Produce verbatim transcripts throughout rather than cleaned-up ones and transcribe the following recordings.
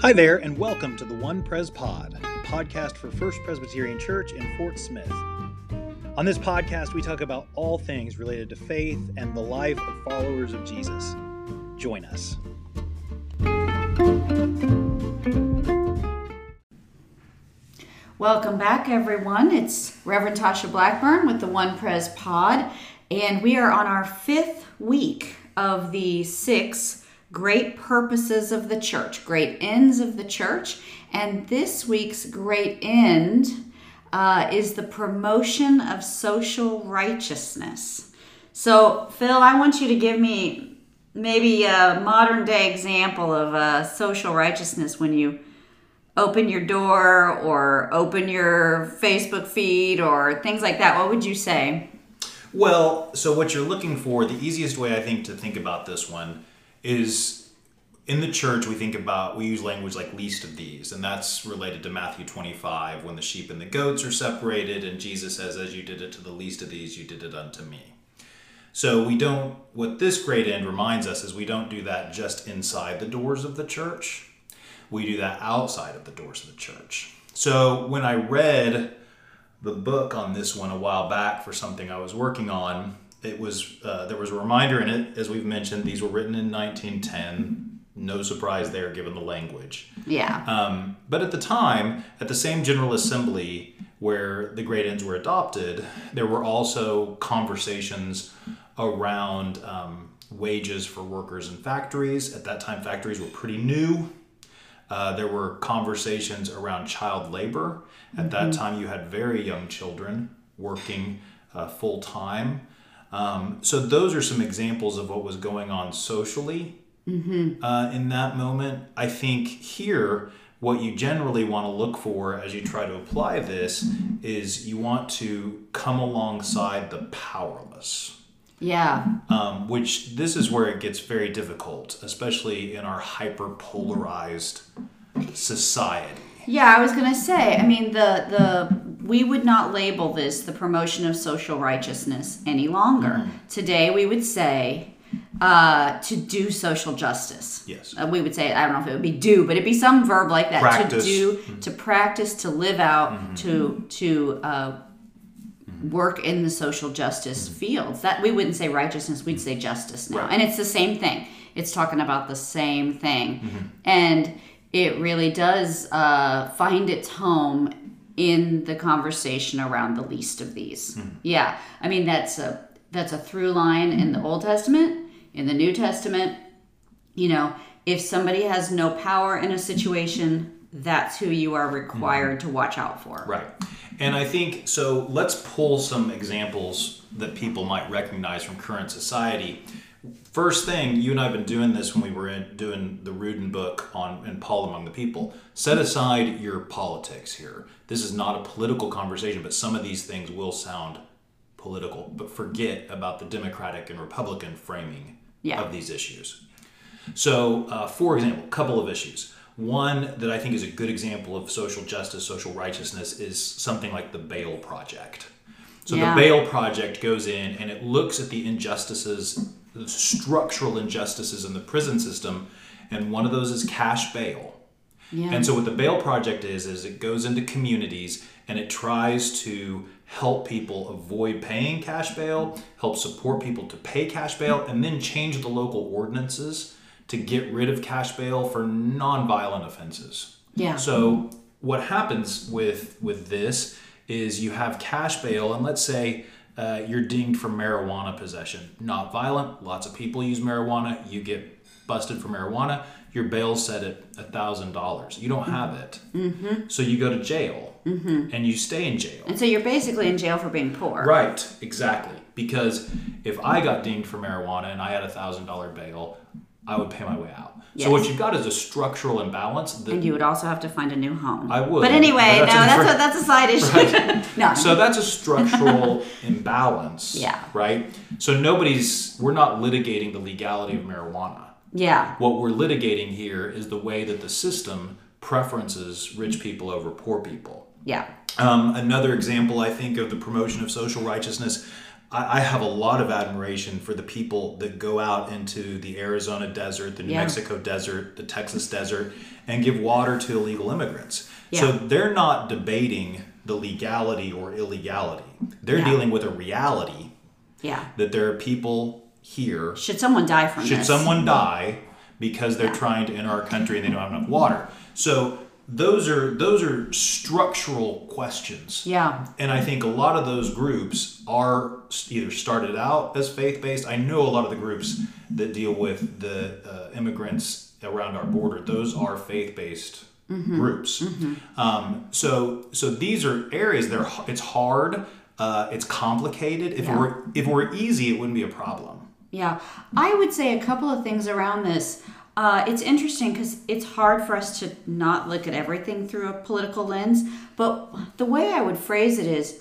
Hi there, and welcome to the One Pres Pod, a podcast for First Presbyterian Church in Fort Smith. On this podcast, we talk about all things related to faith and the life of followers of Jesus. Join us. Welcome back, everyone. It's Reverend Tasha Blackburn with the One Pres Pod, and we are on our fifth week of the six great purposes of the church, great ends of the church. And this week's great end uh, is the promotion of social righteousness. So, Phil, I want you to give me maybe a modern day example of uh, social righteousness when you open your door or open your Facebook feed or things like that. What would you say? Well, so what you're looking for, the easiest way I think to think about this one is in the church we think about, we use language like least of these, and that's related to Matthew twenty-five when the sheep and the goats are separated and Jesus says, as you did it to the least of these, you did it unto me. So we don't, what this great end reminds us is we don't do that just inside the doors of the church. We do that outside of the doors of the church. So when I read the book on this one a while back for something I was working on, it was uh, there was a reminder in it, as we've mentioned, these were written in nineteen ten. No surprise there, given the language. Yeah. Um, but at the time, at the same General Assembly where the great ends were adopted, there were also conversations around um, wages for workers in factories. At that time, factories were pretty new. Uh, there were conversations around child labor. At that time, you had very young children working uh, full time. Um, so those are some examples of what was going on socially mm-hmm. uh, in that moment. I think here, what you generally want to look for as you try to apply this is you want to come alongside the powerless. Yeah. Um, which this is where it gets very difficult, especially in our hyper-polarized society. Yeah, I was going to say, I mean, the the we would not label this the promotion of social righteousness any longer. Mm-hmm. Today, we would say uh, to do social justice. Yes. Uh, we would say, I don't know if it would be do, but it'd be some verb like that. Practice. To do, mm-hmm. to practice, to live out, mm-hmm. to to uh, mm-hmm. work in the social justice mm-hmm. fields. That we wouldn't say righteousness, we'd say justice now. Right. And it's the same thing. It's talking about the same thing. Mm-hmm. And it really does uh, find its home in the conversation around the least of these. Mm-hmm. Yeah, I mean that's a that's a through line in the Old Testament, in the New Testament. You know, if somebody has no power in a situation, that's who you are required mm-hmm. to watch out for. Right, and I think so. Let's pull some examples that people might recognize from current society. First thing, you and I have been doing this when we were in, doing the Rudin book on and Paul Among the People. Set aside your politics here. This is not a political conversation, but some of these things will sound political. But forget about the Democratic and Republican framing yeah. of these issues. So, uh, for example, a couple of issues. One that I think is a good example of social justice, social righteousness, is something like the Bail Project. So yeah. the Bail Project goes in and it looks at the injustices, the structural injustices in the prison system, and one of those is cash bail. Yeah. And so what the Bail Project is, is it goes into communities and it tries to help people avoid paying cash bail, help support people to pay cash bail, and then change the local ordinances to get rid of cash bail for nonviolent offenses. Yeah. So what happens with with this is you have cash bail, and let's say uh, you're dinged for marijuana possession. Not violent, lots of people use marijuana, you get busted for marijuana, your bail's set at one thousand dollars. You don't have it. Mm-hmm. So you go to jail, mm-hmm. and you stay in jail. And so you're basically in jail for being poor. Right, exactly. Because if I got dinged for marijuana and I had a one thousand dollars bail, I would pay my way out. Yes. So what you've got is a structural imbalance. That and you would also have to find a new home. I would. But anyway, but that's no, a, that's a, that's a side issue. Right. no. So that's a structural imbalance. Yeah. Right? So nobody's, we're not litigating the legality of marijuana. Yeah. What we're litigating here is the way that the system preferences rich people over poor people. Yeah. Um, another example, I think, of the promotion of social righteousness, I, I have a lot of admiration for the people that go out into the Arizona desert, the New Yeah. Mexico desert, the Texas desert, and give water to illegal immigrants. Yeah. So they're not debating the legality or illegality. They're Yeah. dealing with a reality Yeah. that there are people here. Should someone die from Should this? someone die because they're Yeah. trying to enter our country and they don't have enough water? So those are those are structural questions. Yeah. And I think a lot of those groups are either started out as faith-based. I know a lot of the groups that deal with the uh, immigrants around our border, those are faith-based mm-hmm. groups. Mm-hmm. Um, so so these are areas that are, it's hard, uh, it's complicated. If Yeah. it were if it were easy, it wouldn't be a problem. Yeah. I would say a couple of things around this. Uh, it's interesting because it's hard for us to not look at everything through a political lens. But the way I would phrase it is,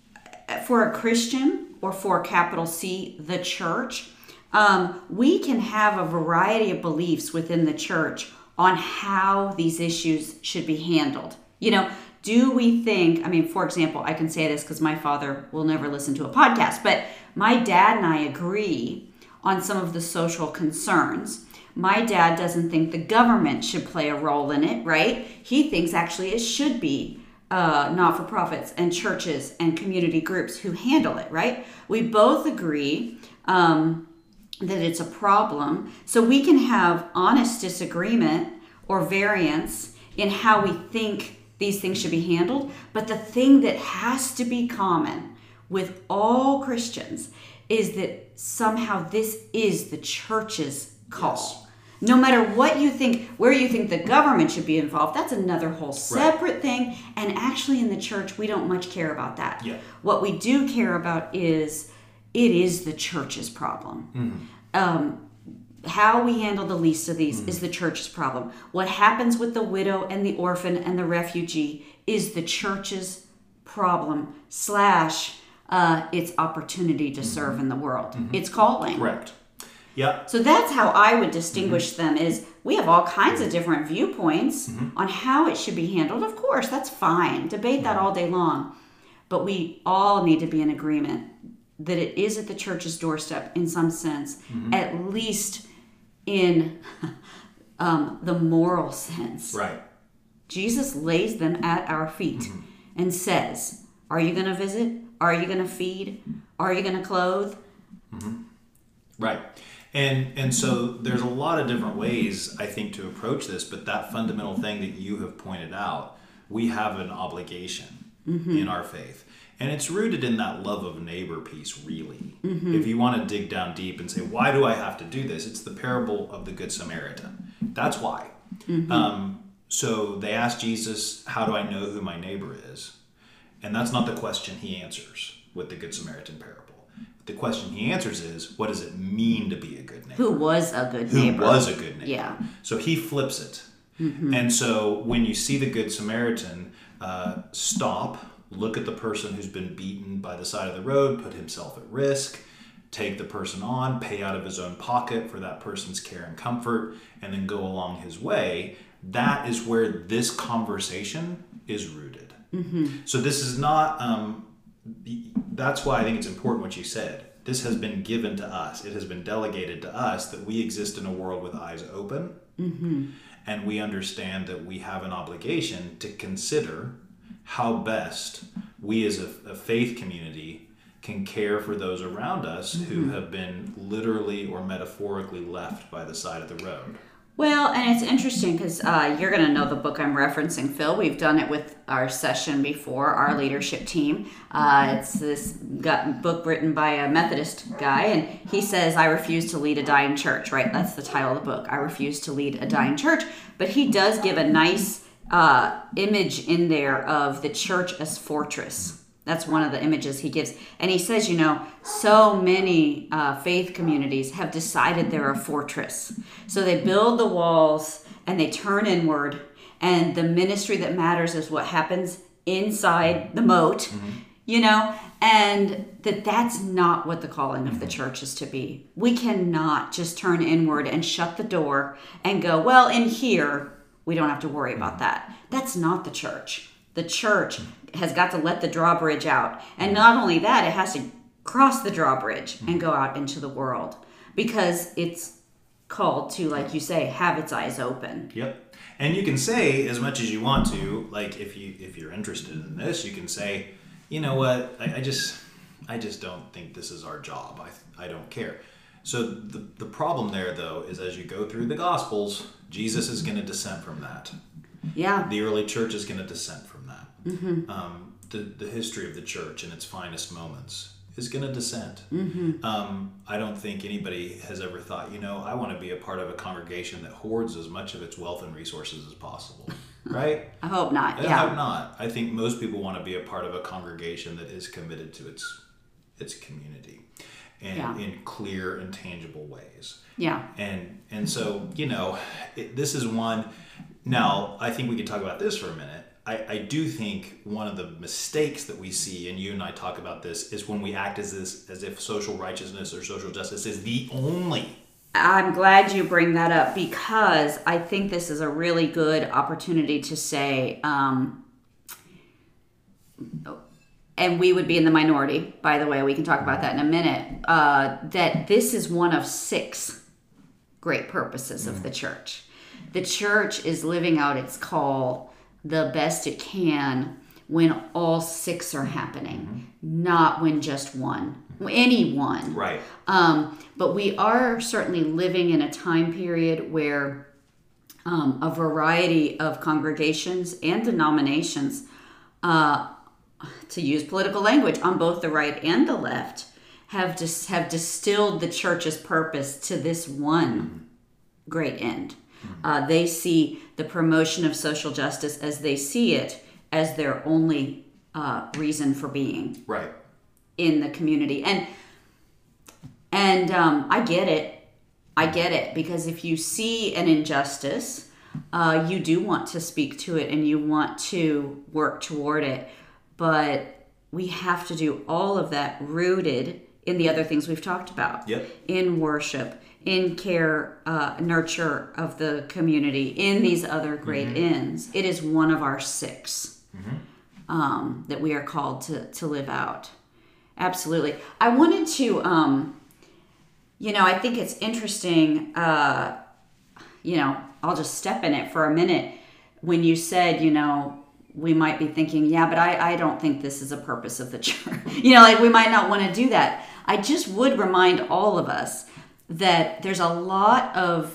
for a Christian or for capital C, the church, um, we can have a variety of beliefs within the church on how these issues should be handled. You know, do we think, I mean, for example, I can say this because my father will never listen to a podcast, but my dad and I agree on some of the social concerns. My dad doesn't think the government should play a role in it, right? He thinks actually it should be uh, not-for-profits and churches and community groups who handle it, right? We both agree um, that it's a problem. So we can have honest disagreement or variance in how we think these things should be handled. But the thing that has to be common with all Christians is that somehow this is the church's call. Yes. No matter what you think, where you think the government should be involved, that's another whole separate right. thing. And actually in the church, we don't much care about that. Yeah. What we do care about is it is the church's problem. Mm-hmm. Um, how we handle the least of these mm-hmm. is the church's problem. What happens with the widow and the orphan and the refugee is the church's problem slash uh, its opportunity to mm-hmm. serve in the world. Mm-hmm. It's calling. Correct. Yeah. So that's how I would distinguish mm-hmm. them is we have all kinds of different viewpoints mm-hmm. on how it should be handled. Of course, that's fine. Debate that all day long. But we all need to be in agreement that it is at the church's doorstep in some sense, mm-hmm. at least in um, the moral sense. Right. Jesus lays them at our feet mm-hmm. and says, are you going to visit? Are you going to feed? Are you going to clothe? Mm-hmm. Right. And and so there's a lot of different ways, I think, to approach this, but that fundamental thing that you have pointed out, we have an obligation mm-hmm. in our faith. And it's rooted in that love of neighbor piece, really. Mm-hmm. If you want to dig down deep and say, why do I have to do this? It's the parable of the Good Samaritan. That's why. Mm-hmm. Um, so they asked Jesus, how do I know who my neighbor is? And that's not the question he answers with the Good Samaritan parable. The question he answers is, what does it mean to be a good neighbor? Who was a good Who neighbor? Who was a good neighbor? Yeah. So he flips it. Mm-hmm. And so when you see the Good Samaritan, uh, stop, look at the person who's been beaten by the side of the road, put himself at risk, take the person on, pay out of his own pocket for that person's care and comfort, and then go along his way, that is where this conversation is rooted. Mm-hmm. So this is not... Um, that's why I think it's important what you said. This has been given to us. It has been delegated to us that we exist in a world with eyes open. Mm-hmm. And we understand that we have an obligation to consider how best we as a, a faith community can care for those around us mm-hmm. who have been literally or metaphorically left by the side of the road. Well, and it's interesting because uh, you're going to know the book I'm referencing, Phil. We've done it with our session before, our leadership team. Uh, it's this got, book written by a Methodist guy, and he says, I refuse to lead a dying church, right? That's the title of the book, I refuse to lead a dying church. But he does give a nice uh, image in there of the church as fortress. That's one of the images he gives. And he says, you know, so many uh, faith communities have decided they're a fortress. So they build the walls and they turn inward. And the ministry that matters is what happens inside the moat, mm-hmm. you know, and that that's not what the calling of the church is to be. We cannot just turn inward and shut the door and go, well, in here, we don't have to worry about that. That's not the church. The church has got to let the drawbridge out. And not only that, it has to cross the drawbridge and go out into the world, because it's called to, like you say, have its eyes open. Yep. And you can say as much as you want to, like if you if you're interested in this, you can say, you know what, I, I just I just don't think this is our job. I I don't care. So the the problem there though is as you go through the Gospels, Jesus is going to dissent from that. Yeah. The early church is going to dissent from that. Mm-hmm. Um, the the history of the church in its finest moments is going to dissent. Mm-hmm. Um, I don't think anybody has ever thought, you know, I want to be a part of a congregation that hoards as much of its wealth and resources as possible, right? I hope not. I yeah. hope not. I think most people want to be a part of a congregation that is committed to its its community and Yeah. in clear and tangible ways. Yeah. And and so, you know, it, this is one. Now, I think we could talk about this for a minute. I, I do think one of the mistakes that we see, and you and I talk about this, is when we act as this as if social righteousness or social justice is the only. I'm glad you bring that up, because I think this is a really good opportunity to say, um, and we would be in the minority, by the way, we can talk about that in a minute, uh, that this is one of six great purposes of the church. The church is living out its call the best it can when all six are happening, mm-hmm. not when just one, any one. Right. Um, but we are certainly living in a time period where um, a variety of congregations and denominations, uh, to use political language, on both the right and the left, have just have distilled the church's purpose to this one mm-hmm. great end. Uh, they see the promotion of social justice as they see it as their only uh, reason for being right in the community. And and um, I get it. I get it. Because if you see an injustice, uh, you do want to speak to it and you want to work toward it. But we have to do all of that rooted in the other things we've talked about. Yep. In worship, in care, uh, nurture of the community, in these other great mm-hmm. ends. It is one of our six mm-hmm. um, that we are called to, to live out. Absolutely. I wanted to, um, you know, I think it's interesting, uh, you know, I'll just step in it for a minute. When you said, you know, we might be thinking, yeah, but I, I don't think this is a purpose of the church. You know, like we might not want to do that. I just would remind all of us that there's a lot of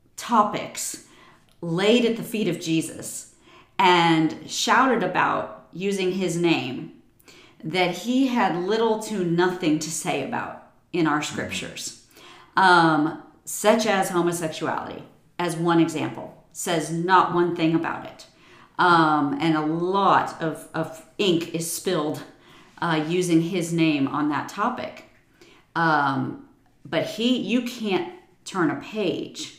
topics laid at the feet of Jesus and shouted about using his name that he had little to nothing to say about in our scriptures, um, such as homosexuality, as one example, says not one thing about it. Um, and a lot of, of ink is spilled uh, using his name on that topic. Um, But he, you can't turn a page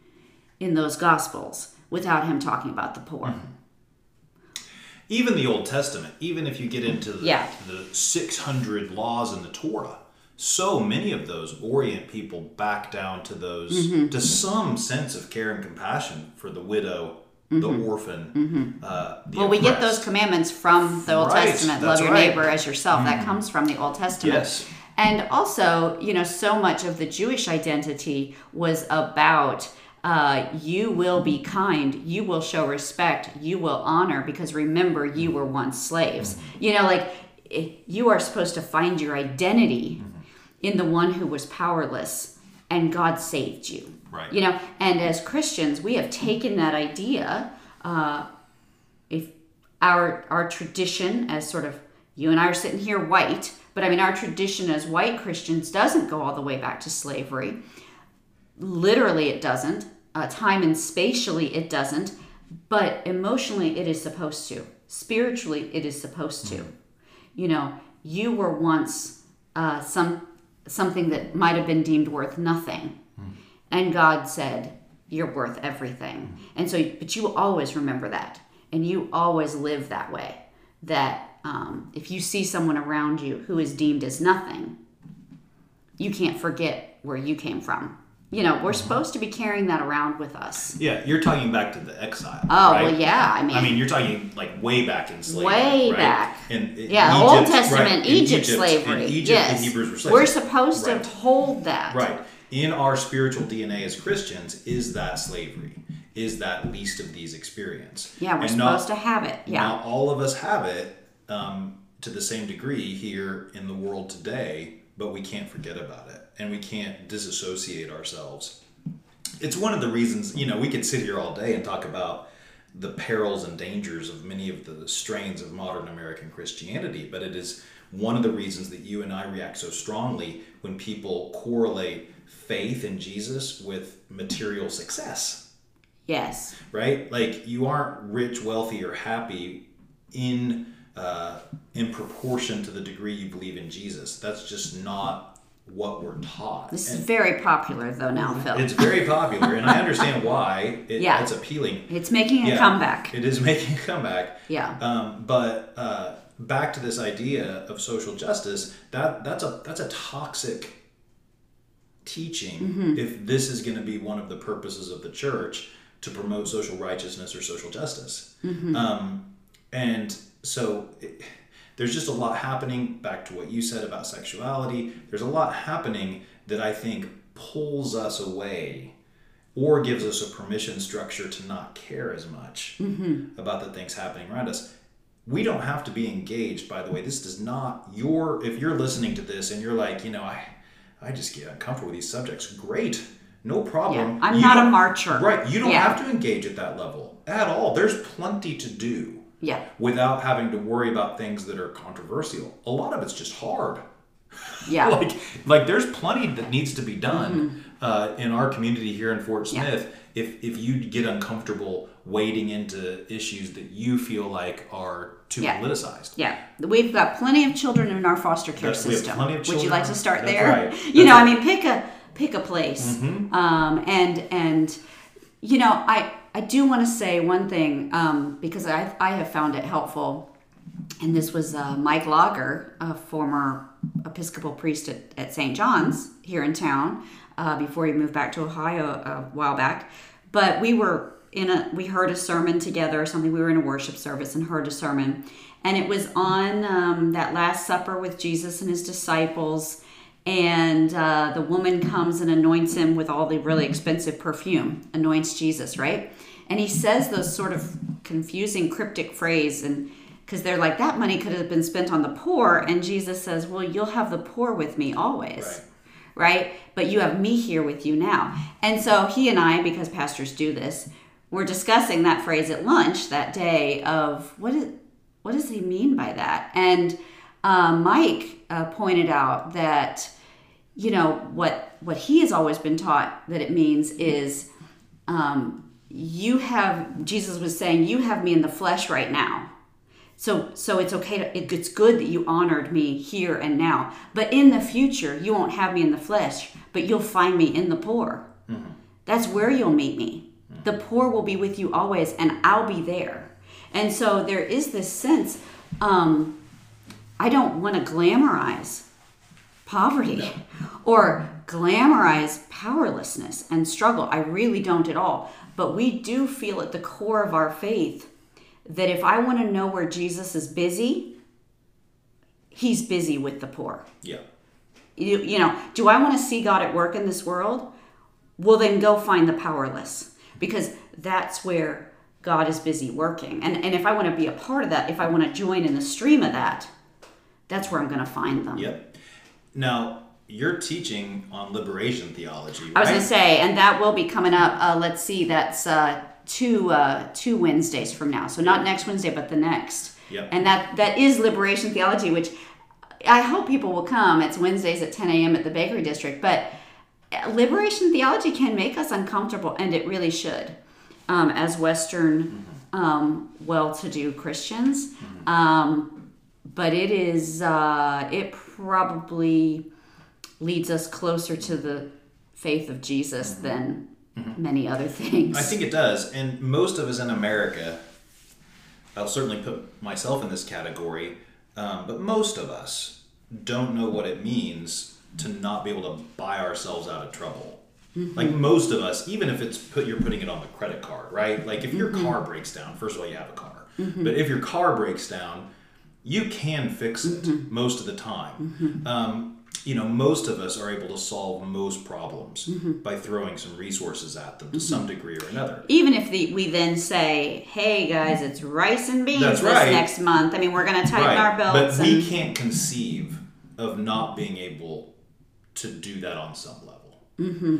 in those Gospels without him talking about the poor. Mm-hmm. Even the Old Testament, even if you get into the, yeah. the six hundred laws in the Torah, so many of those orient people back down to those, mm-hmm. to some sense of care and compassion for the widow, mm-hmm. the orphan, mm-hmm. uh, the Well, oppressed. we get those commandments from the Old right. Testament. That's Love your right. neighbor as yourself. Mm-hmm. That comes from the Old Testament. Yes. And also, you know, so much of the Jewish identity was about uh, you will be kind, you will show respect, you will honor, because remember, you were once slaves. Mm-hmm. You know, like you are supposed to find your identity mm-hmm. in the one who was powerless, and God saved you. Right. You know, and as Christians, we have taken that idea, uh, if our our tradition as sort of, you and I are sitting here white, but I mean, our tradition as white Christians doesn't go all the way back to slavery. Literally, it doesn't. Uh, time and spatially, it doesn't. But emotionally, it is supposed to. Spiritually, it is supposed to. You know, you were once uh, some something that might have been deemed worth nothing. And God said, you're worth everything. And so, but you always remember that. And you always live that way. That Um, if you see someone around you who is deemed as nothing, you can't forget where you came from. You know, we're supposed to be carrying that around with us. Yeah, you're talking back to the exile. Oh, right? well, yeah. I mean, I mean, you're talking like way back in slavery. Way right? back. In, in yeah, Egypt, Old Testament right? Egypt, Egypt slavery. In Egypt, yes. the Hebrews were slaves. We're supposed right. to hold that. Right. In our spiritual D N A as Christians is that slavery, is that least of these experience. Yeah, we're and supposed not, to have it. Yeah. Not all of us have it um, to the same degree here in the world today, but we can't forget about it and we can't disassociate ourselves. It's one of the reasons, you know, we could sit here all day and talk about the perils and dangers of many of the strains of modern American Christianity, but it is one of the reasons that you and I react so strongly when people correlate faith in Jesus with material success. Yes. Right? Like, you aren't rich, wealthy, or happy in uh, in proportion to the degree you believe in Jesus. That's just not what we're taught. This and is very popular, though, now, Phil. It's very popular, and I understand why. It, yeah. It's appealing. It's making a yeah, comeback. It is making a comeback. Yeah. Um, but uh, back to this idea of social justice, that that's a that's a toxic teaching mm-hmm. if this is going to be one of the purposes of the church to promote social righteousness or social justice. Mm-hmm. Um, and so it, there's just a lot happening, back to what you said about sexuality. There's a lot happening that I think pulls us away or gives us a permission structure to not care as much mm-hmm. about the things happening around us. We don't have to be engaged, by the way. This does not, your, if you're listening to this and you're like, you know, I, I just get uncomfortable with these subjects, great, no problem. Yeah, I'm You not a don't- marcher. Right, you don't Yeah. have to engage at that level at all. There's plenty to do Yeah. without having to worry about things that are controversial. A lot of it's just hard. Yeah. like, like there's plenty that needs to be done Mm-hmm. uh, in our community here in Fort Yeah. Smith. If if you get uncomfortable wading into issues that you feel like are too Yeah. politicized. Yeah, we've got plenty of children in our foster care That's- we have system. plenty of Would you children. like to start That's there? right. You That's know, I right. mean, pick a pick a place, Mhm. um, and and you know, I I do want to say one thing um, because I I have found it helpful, and this was uh, Mike Lager, a former Episcopal priest at, at Saint John's here in town, uh, before he moved back to Ohio a while back. But we were in a, we heard a sermon together or something. We were in a worship service and heard a sermon. And it was on um, that Last Supper with Jesus and his disciples. And uh, the woman comes and anoints him with all the really expensive perfume, anoints Jesus, right? And he says those sort of confusing, cryptic phrase, and because they're like, that money could have been spent on the poor. And Jesus says, well, you'll have the poor with me always. Right. Right? But you have me here with you now. And so he and I, because pastors do this, were discussing that phrase at lunch that day of what is, what does he mean by that? And uh, Mike uh, pointed out that, you know, what what he has always been taught that it means is um, you have, Jesus was saying, you have me in the flesh right now. So so it's okay to, it, it's good that you honored me here and now. But in the future, you won't have me in the flesh, but you'll find me in the poor. Mm-hmm. That's where you'll meet me. Mm-hmm. The poor will be with you always, and I'll be there. And so there is this sense, um, I don't want to glamorize poverty no. or glamorize powerlessness and struggle. I really don't at all. But we do feel at the core of our faith that if I want to know where Jesus is busy, he's busy with the poor. Yeah. You, you know, do I want to see God at work in this world? Well, then go find the powerless, because that's where God is busy working. And, and if I want to be a part of that, if I want to join in the stream of that, that's where I'm going to find them. Yep. Now, you're teaching on liberation theology, right? I was going to say, and that will be coming up. Uh, let's see, that's... Uh, two uh two Wednesdays from now, so not next Wednesday but the next. Yep. And that that is liberation theology, which I hope people will come. It's Wednesdays at ten a.m. at the Bakery District. But liberation theology can make us uncomfortable, and it really should, um, as Western mm-hmm. um, well-to-do Christians. Mm-hmm. Um, but it is uh, it probably leads us closer to the faith of Jesus mm-hmm. than Mm-hmm. many other things. I think it does. And most of us in America, I'll certainly put myself in this category, um, but most of us don't know what it means to not be able to buy ourselves out of trouble. Mm-hmm. Like most of us, even if it's put, you're putting it on the credit card, right? Like if your mm-hmm. car breaks down, first of all, you have a car. Mm-hmm. But if your car breaks down, you can fix it mm-hmm. most of the time. Mm-hmm. Um, you know, most of us are able to solve most problems mm-hmm. by throwing some resources at them to mm-hmm. some degree or another. Even if the, we then say, hey guys, it's rice and beans That's this right. next month. I mean, we're going to tighten right. our belts. But and... we can't conceive of not being able to do that on some level. Mm-hmm.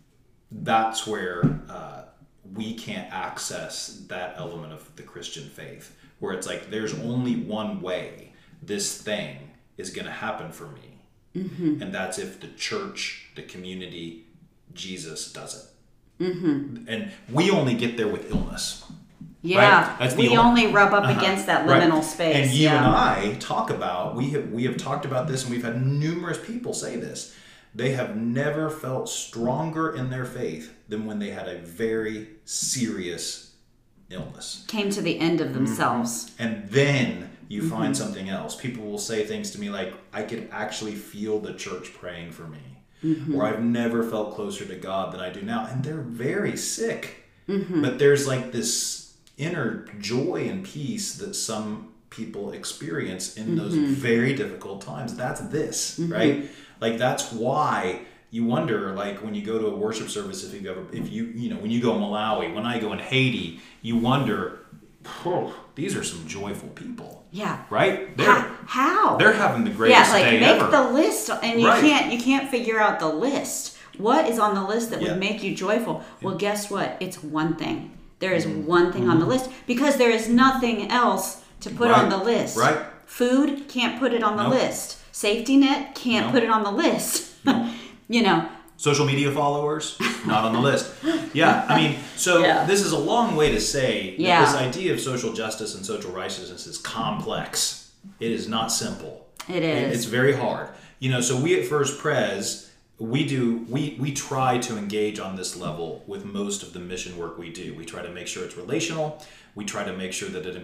That's where uh, we can't access that element of the Christian faith, where it's like there's only one way this thing is going to happen for me. Mm-hmm. And that's if the church, the community, Jesus does it. Mm-hmm. And we only get there with illness. Yeah, right? That's we the only, only rub up uh-huh. against that liminal right. space. And you yeah. and I talk about, we have, we have talked about this, and we've had numerous people say this. They have never felt stronger in their faith than when they had a very serious illness. Came to the end of themselves. Mm-hmm. And then you mm-hmm. find something else. People will say things to me like, I could actually feel the church praying for me. Mm-hmm. Or I've never felt closer to God than I do now. And they're very sick. Mm-hmm. But there's like this inner joy and peace that some people experience in mm-hmm. those very difficult times. That's this, mm-hmm. right? Like that's why you wonder, like when you go to a worship service, if you ever, if you, you know, when you go in Malawi, when I go in Haiti, you wonder, oh, these are some joyful people. Yeah. Right? They're, how? how? They're having the greatest yeah, like day make ever. the list, and you right. can't, you can't figure out the list. What is on the list that yeah. would make you joyful? Well, yeah. guess what? It's one thing. There is mm-hmm. one thing mm-hmm. on the list because there is nothing else to put right. on the list. Right. Food, can't put it on the nope. list. Safety net, can't nope. put it on the list. Nope. You know. Social media followers, not on the list. Yeah, I mean, so yeah. this is a long way to say that yeah. this idea of social justice and social righteousness is complex. It is not simple. It is. It's very hard. You know, so we at First Pres, we do we we try to engage on this level with most of the mission work we do. We try to make sure it's relational. We try to make sure that it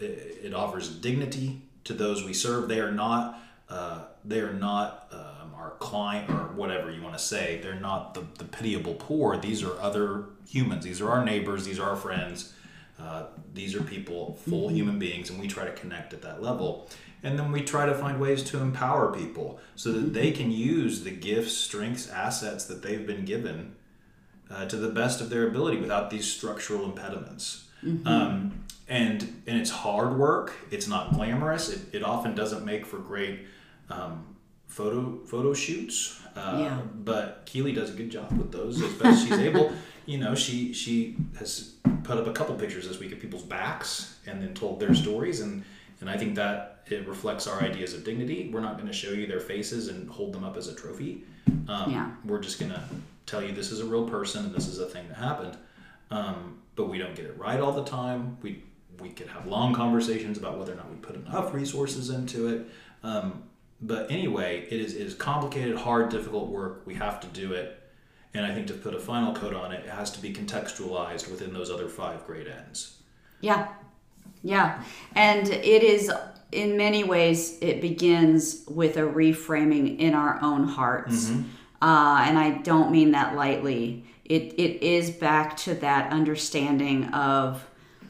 it offers dignity to those we serve. They are not uh, they are not um, our client or whatever you want to say. They're not the, the pitiable poor. These are other humans. These are our neighbors. These are our friends. Uh, these are people, full mm-hmm. human beings, and we try to connect at that level. And then we try to find ways to empower people so that they can use the gifts, strengths, assets that they've been given uh, to the best of their ability without these structural impediments. Mm-hmm. Um, and and it's hard work. It's not glamorous. It, it often doesn't make for great um, photo photo shoots. Uh, yeah. But Keely does a good job with those as best she's able. You know, she she has put up a couple pictures this week of people's backs and then told their stories, and and I think that it reflects our ideas of dignity. We're not going to show you their faces and hold them up as a trophy. Um, yeah. We're just going to tell you this is a real person and this is a thing that happened. Um, but we don't get it right all the time. We we could have long conversations about whether or not we put enough resources into it. Um, but anyway, it is it is complicated, hard, difficult work. We have to do it. And I think to put a final coat on it, it has to be contextualized within those other five great ends. Yeah. Yeah. And it is, in many ways, it begins with a reframing in our own hearts. Mm-hmm. Uh, and I don't mean that lightly. It It is back to that understanding of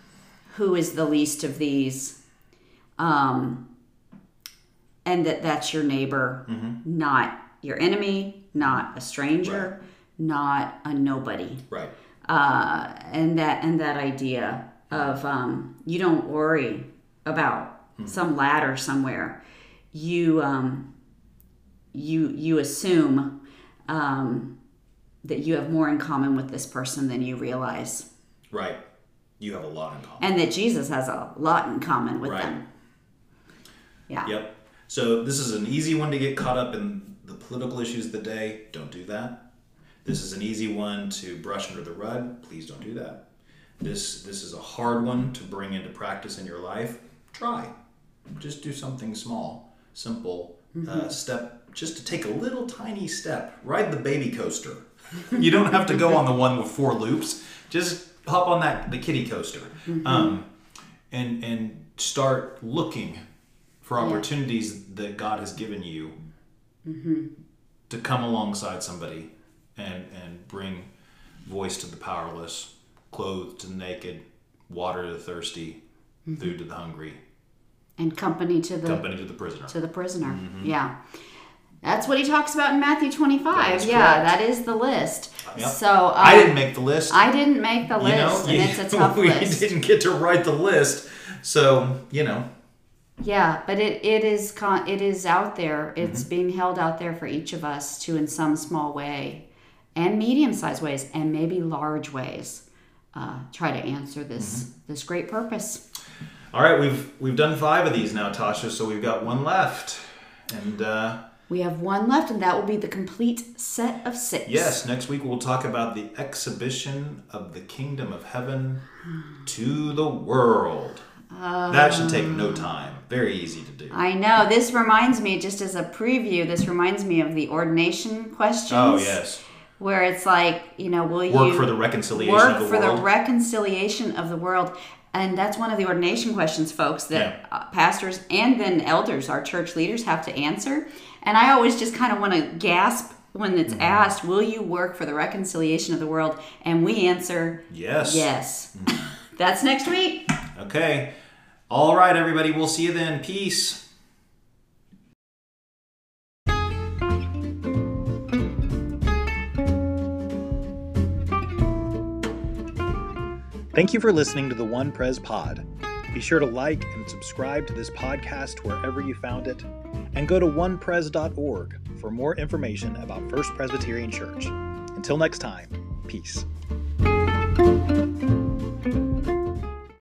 who is the least of these. Um, and that that's your neighbor, mm-hmm. not your enemy, not a stranger. Right. Not a nobody. Right. Uh, and that and that idea of um, you don't worry about mm-hmm. some ladder somewhere. You um, you you assume um, that you have more in common with this person than you realize. Right. You have a lot in common. And that Jesus has a lot in common with right. them. Yeah. Yep. So this is an easy one to get caught up in the political issues of the day. Don't do that. This is an easy one to brush under the rug. Please don't do that. This this is a hard one to bring into practice in your life. Try. Just do something small, simple, mm-hmm. uh, step, just to take a little tiny step. Ride the baby coaster. You don't have to go on the one with four loops. Just hop on that the kiddie coaster, mm-hmm. um, and and start looking for opportunities yeah. that God has given you mm-hmm. to come alongside somebody and, and bring voice to the powerless, clothes to the naked, water to the thirsty, mm-hmm. food to the hungry. And company to the company to the prisoner. To the prisoner, mm-hmm. yeah. That's what he talks about in Matthew twenty-five. That yeah, correct. that is the list. Yep. So um, I didn't make the list. I didn't make the list, you know, and you, it's a tough we list. didn't get to write the list, so you know. Yeah, but it, it is con- it is out there. It's mm-hmm. being held out there for each of us to, in some small way, and medium-sized ways, and maybe large ways, uh, try to answer this mm-hmm. this great purpose. All right, we've we've done five of these now, Tasha. So we've got one left, and. Uh, We have one left, and that will be the complete set of six. Yes, next week we'll talk about the exhibition of the kingdom of heaven to the world. Um, that should take no time. Very easy to do. I know. This reminds me, just as a preview, this reminds me of the ordination questions. Oh, yes. Where it's like, you know, will work you... Work for the reconciliation work of the for world. the reconciliation of the world. And that's one of the ordination questions, folks, that yeah. uh, pastors and then elders, our church leaders, have to answer. And I always just kind of want to gasp when it's mm-hmm. asked, will you work for the reconciliation of the world? And we answer, yes. Yes. Mm-hmm. That's next week. Okay. All right, everybody. We'll see you then. Peace. Thank you for listening to the One Pres Pod. Be sure to like and subscribe to this podcast wherever you found it, and go to one pres dot org for more information about First Presbyterian Church. Until next time, peace.